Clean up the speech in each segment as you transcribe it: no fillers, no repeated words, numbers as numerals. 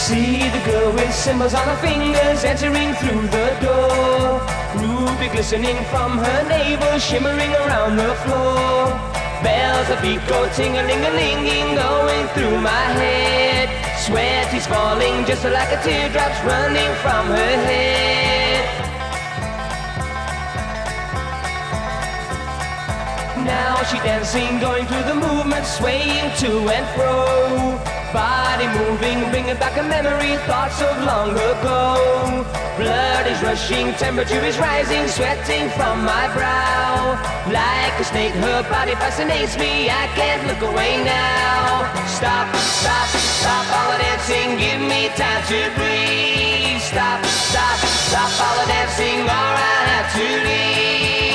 See the girl with symbols on her fingers entering through the door. Ruby glistening from her navel, shimmering around the floor. Bells of beat go ting-a-ling-a-linging, going through my head. Sweat is falling just like a teardrop's running from her head. Now she's dancing, going through the movement, swaying to and fro. Body moving, bringing back a memory, thoughts of long ago. Blood is rushing, temperature is rising, sweating from my brow. Like a snake, her body fascinates me, I can't look away now. Stop, stop, stop all the dancing, give me time to breathe. Stop, stop, stop all the dancing, or I have to leave.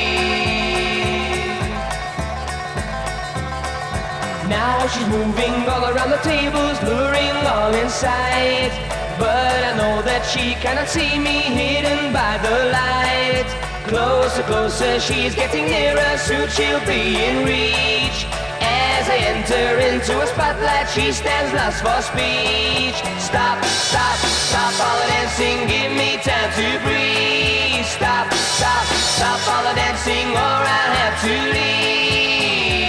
Now she's moving all around the tables, luring all in sight. But I know that she cannot see me, hidden by the light. Closer, closer, she's getting nearer, soon she'll be in reach. As I enter into a spotlight, she stands lost for speech. Stop, stop, stop all the dancing, give me time to breathe. Stop, stop, stop all the dancing, or I'll have to leave.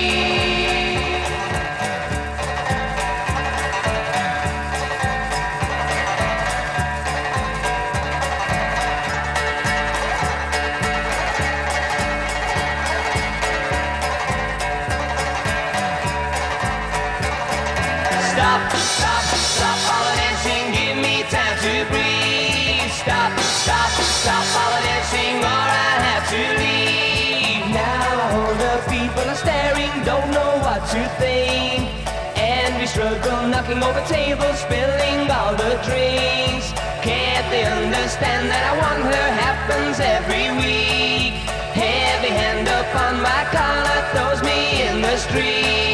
Stop, stop, stop all the dancing, give me time to breathe. Stop, stop, stop all the dancing, or I have to leave. Now all the people are staring, don't know what to think. And we struggle, knocking over tables, spilling all the drinks. Can't they understand that I want her, happens every week. Heavy hand upon my collar, throws me in the street.